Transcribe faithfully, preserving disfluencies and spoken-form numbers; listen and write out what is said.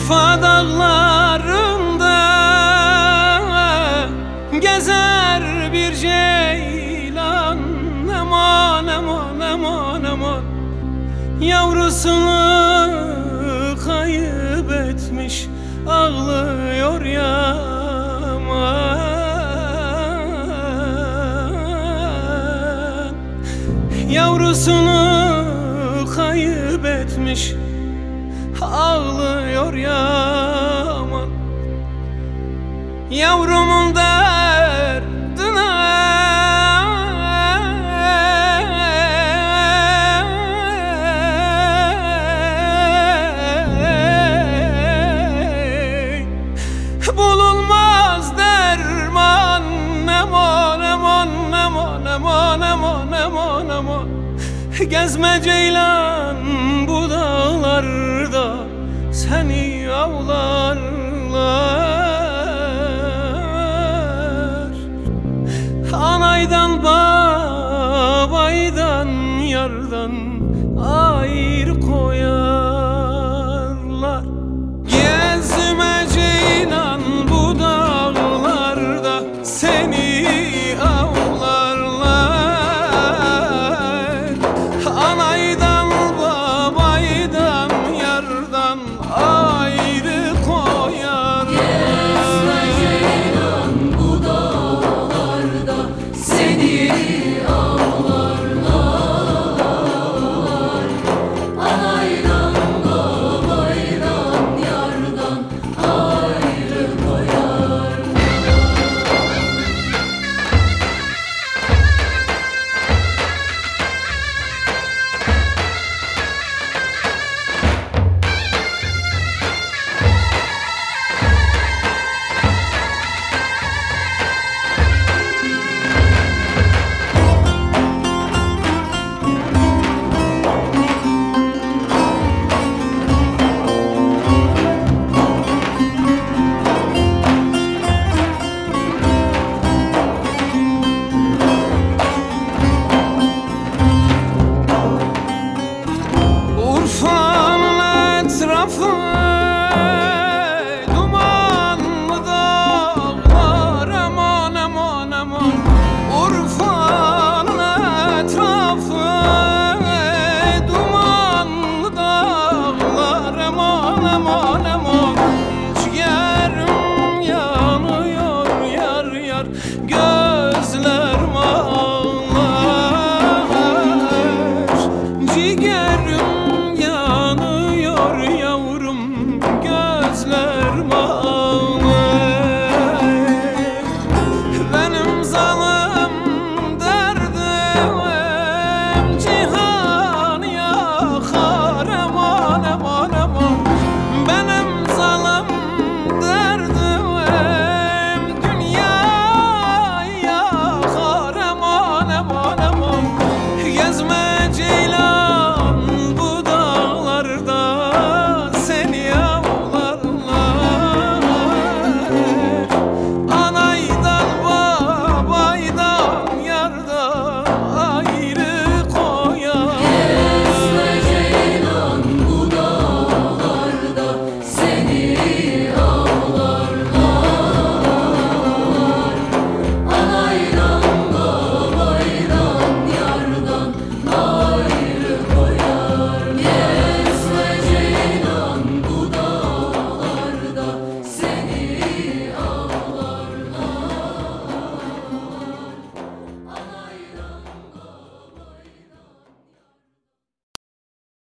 Urfa dağlarında gezer bir ceylan. Aman aman aman aman, yavrusunu kaybetmiş, ağlıyor yaman. Yavrusunu kaybetmiş, ağlıyor yaman. Yavrumun derdine bulunmaz derman. Aman aman aman aman aman aman aman. Gezme ceylan bu dağlarda, seni avlarlar. Anaydan babaydan yardan ayrı koyarlar. Gezme ceylan bu dağlarda, seni avlarlar. Anaydan babaydan yardan ayrı koyarlar. Gezme ceylan bu dağlarda, seni avlarlar. Anaydan babaydan yardan ayrı koyarlar. Urfa'nın etrafı dumanlı dağlar. Aman aman aman. Urfa'nın etrafı dumanlı dağlar. Aman aman aman. Ciğerim yanıyor yar yar, gözlerim ağlar. Ciğerim